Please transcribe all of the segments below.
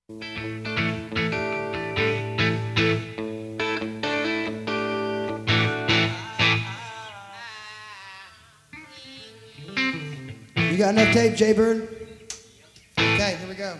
You got enough tape, Jay Bird? Okay, here we go.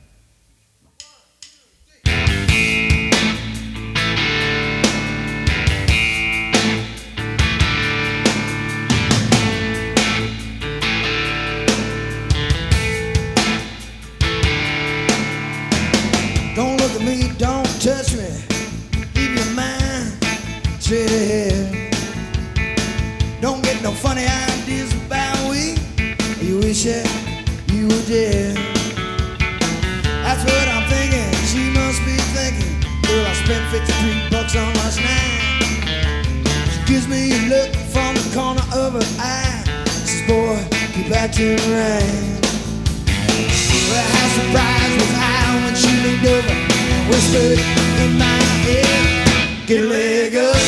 Don't look at me, don't touch me. Keep your mind straight ahead. Don't get no funny ideas about we. You wish that you were dead. That's what I'm thinking. She must be thinking, girl, I spent $53 on last night. She gives me a look from the corner of her eye. Says, boy, keep acting right. Well, how surprised was I when she leaned over and whispered in my ear, get a leg up,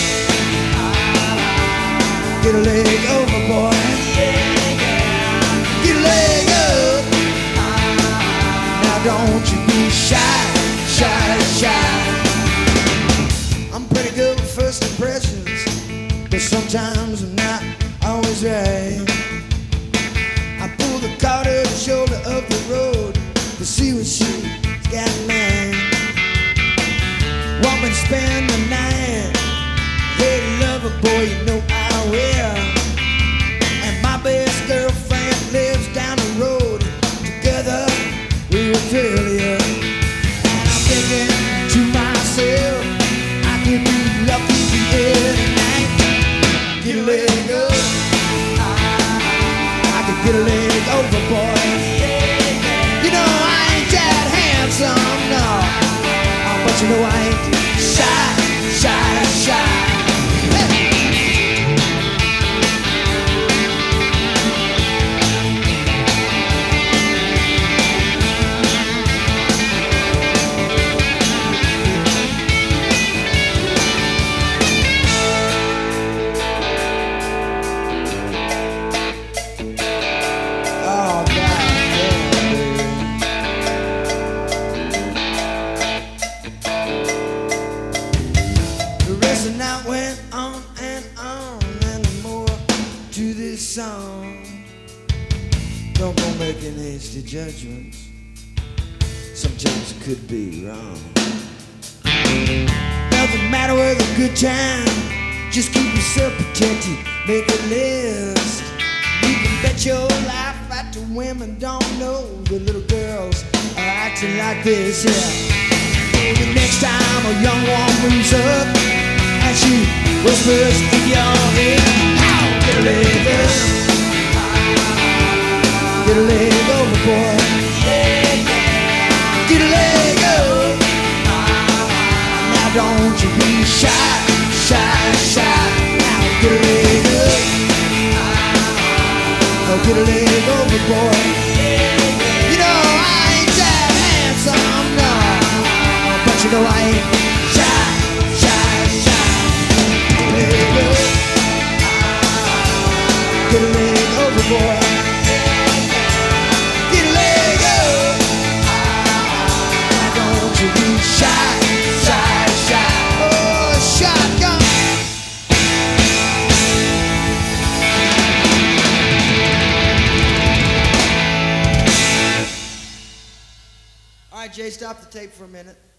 get a leg over, boy. Get a leg up. Now don't you be shy, shy, shy. I'm pretty good with first impressions, but sometimes I'm not always right. I pull the car to the shoulder of the road to see what she's got in mind. Want me to spend the night? Hey, lover, boy, you know I will. And my best girlfriend lives down the road. Together we will thrill you. And I'm thinking to myself, I could be lucky here tonight. Get a leg up, I could get a leg over, boy. You know I ain't that handsome, no, but you know I ain't shy, shy, shy. The night went on, and more to this song. Don't go making hasty judgments. Sometimes it could be wrong. Nothing matter with a good time. Just keep yourself protected. Make a list. You can bet your life that the women don't know the little girls are acting like this. Yeah. The next time a young one moves up and she whispers in your ear, ow, get a leg up, get a leg over, boy. Get a leg up. Now don't you be shy, shy, shy. Now get a leg up. Oh, get a leg over, boy. You know I ain't that handsome, no, but you know I ain't shy. Get a leg over, boy. Get a leg up. Why don't you be shy, shy, shy? Oh, shotgun. All right, Jay, stop the tape for a minute.